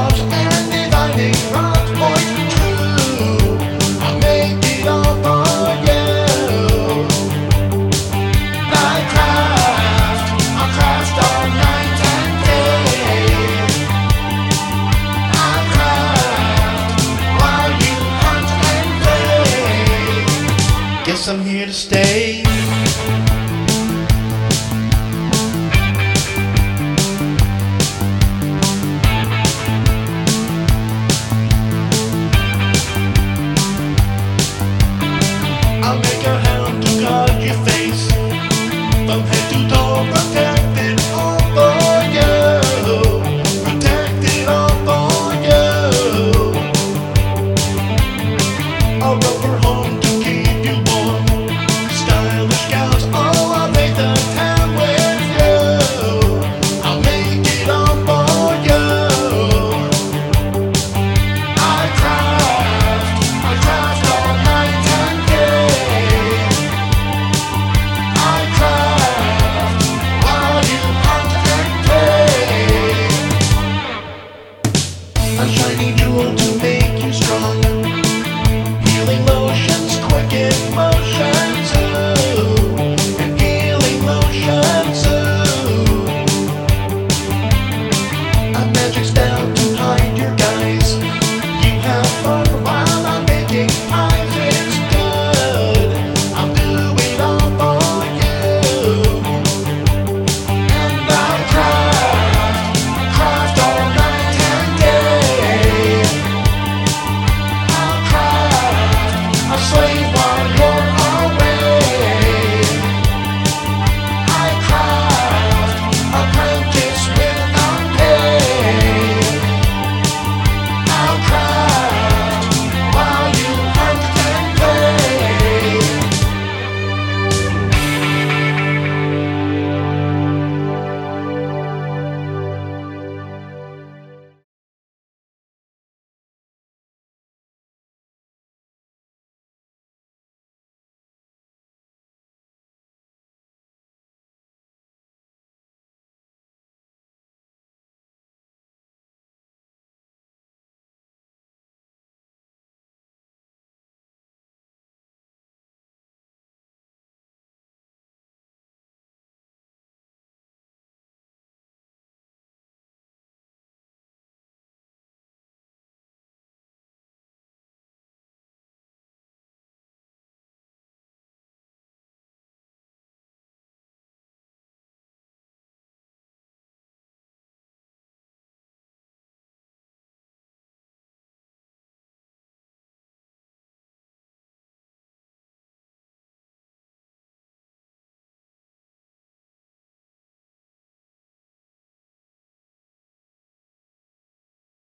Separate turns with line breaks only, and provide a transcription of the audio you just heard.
stars and dividing rods point true. I'll make it all for you. I'll craft all night and day. I'll craft while you hunt and play. Guess I'm here to stay. I'll make a helm to guard your face from head to toe, protect it all for you. Protect it all for you. I'll rubber home to keep you warm. Stylish gals, oh, I'll make the town with you. I'll make it all for you. I craft all night and day. I craft while you hunt and play. A shiny jewel to make you strong. Healing motions, quick in motion.